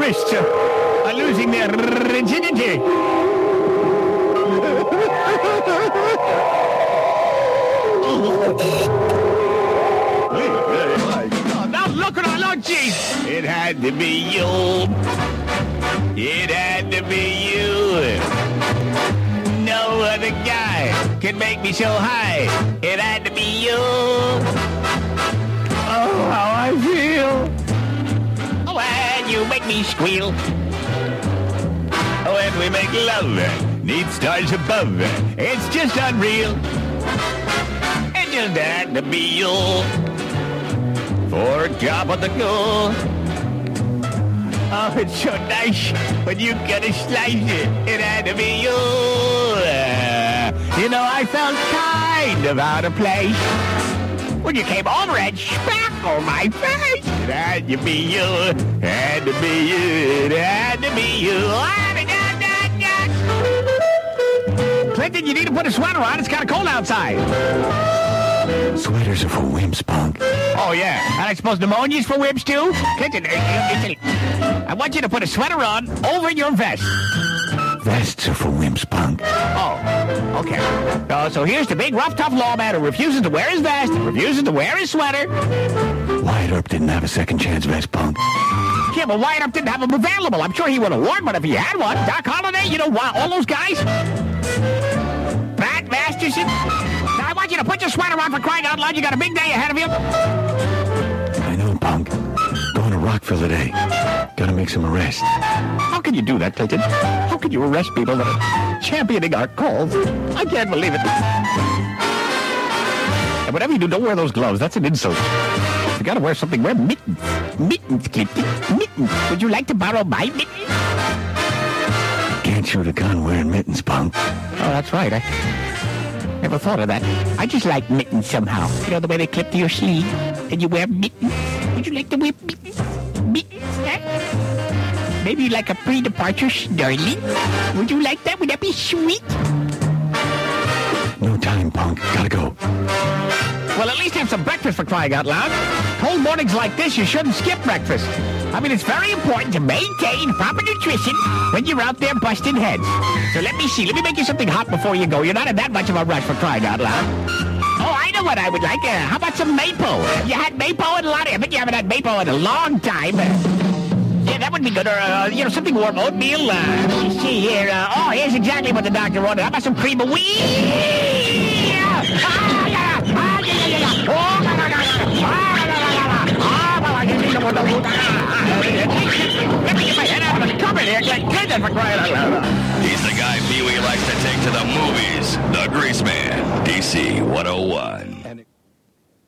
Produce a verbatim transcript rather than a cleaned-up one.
wrists uh, are losing their rigidity. Oh, now look at our Lord Jesus. It had to be you. It had to be you. No other guy can make me so high. It had to be you. Oh, how I feel. Oh, and you make me squeal. Oh, and we make love. Neat stars above. It's just unreal. It just had to be you. For top of the go. Oh, it's so nice when you get a slice it. It had to be you. You know, I felt kind of out of place when you came over and spackled my face. It had to be you. It had to be you. It had to be you. Clinton, you need to put a sweater on. It's kind of cold outside. Sweaters are for wimps, punk. Oh, yeah. And I suppose pneumonia's for wimps, too? Clinton, I want you to put a sweater on over your vest. Vests are for wimps, punk. Oh, okay. Uh, so here's the big, rough, tough lawman who refuses to wear his vest, refuses to wear his sweater. Wyatt Earp didn't have a second chance vest, punk. Yeah, but Wyatt Earp didn't have them available. I'm sure he would have worn one if he had one. Doc Holliday, you know, all those guys. Pat Masterson. Now, I want you to put your sweater on, for crying out loud. You got a big day ahead of you. I know, punk. Going to Rockville today. Gotta make some arrests. How can you do that, Clinton? How can you arrest people that are championing our cause? I can't believe it. And whatever you do, don't wear those gloves. That's an insult. You gotta wear something. Wear mittens. Mittens, Clinton. Mittens. Would you like to borrow my mittens? Can't shoot a gun wearing mittens, punk. Oh, that's right. I never thought of that. I just like mittens somehow. You know, the way they clip to your sleeve and you wear mittens. Would you like to wear mittens? Mittens, huh? Maybe like a pre-departure snarling? Would you like that? Would that be sweet? No time, punk. Gotta go. Well, at least have some breakfast, for crying out loud. Cold mornings like this, you shouldn't skip breakfast. I mean, it's very important to maintain proper nutrition when you're out there busting heads. So let me see. Let me make you something hot before you go. You're not in that much of a rush, for crying out loud. Oh, I know what I would like. Uh, how about some maple? Have you had maple in a lot? I think you haven't had maple in a long time. Yeah, that would be good. Or, uh, you know, something warm. Oatmeal. Uh, let me see here. Uh, oh, here's exactly what the doctor wanted. How about some cream of wheat? Ah, yeah. Ah, yeah, yeah, yeah. Oh, ah, yeah, yeah. Ah, let me get my head out of the cupboard here. Get Clinton, for crying out loud. He's the guy Pee-wee likes to take to the movies. The Greaseman, D C one oh one.